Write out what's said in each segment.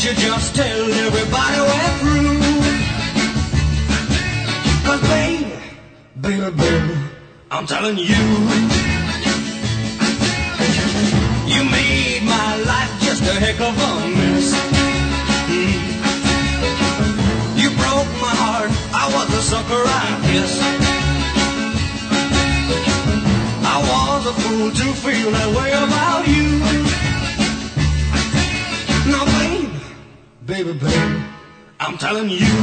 don't you just tell everybody we're through? 'Cause baby, baby, baby, I'm telling you, you made my life just a heck of a mess. You broke my heart, I was a sucker, I guess. I was a fool to feel that way about you. Now baby, baby, baby, I'm telling you,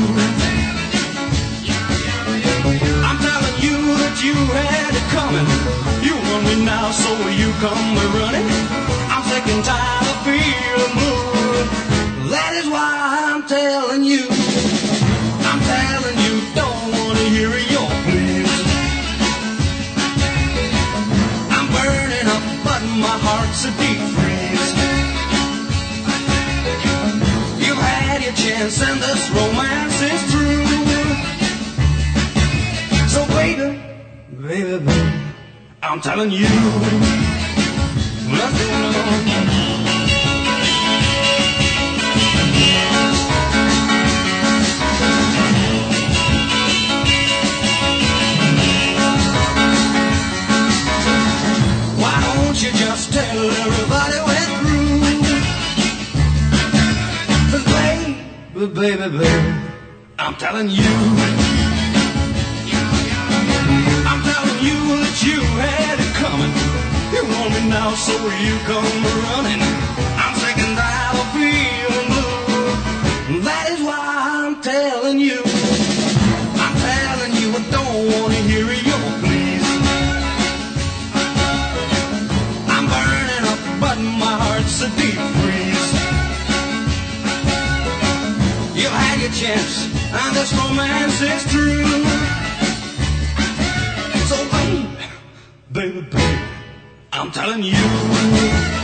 I'm telling you that you had it coming. You want me now, so you come running. I'm sick and tired of feeling blue. That is why I'm telling you, I'm telling you, don't wanna hear your pleas. I'm burning up, but my heart's a deep freeze. You've had your chance and this romance is through. So baby, baby, baby, I'm telling you, let's go on. Why don't you just tell everybody we're through? 'Cause baby, baby, baby, I'm telling you, I'm telling you that you had it coming. You want me now, so you come running. I'm sick and tired of feeling blue. That is why I'm telling you, I'm telling you, I don't want to hear your pleas. I'm burning up, but my heart's a deep freeze. You had your chance, and this romance is true. So baby, baby, baby, I'm telling you.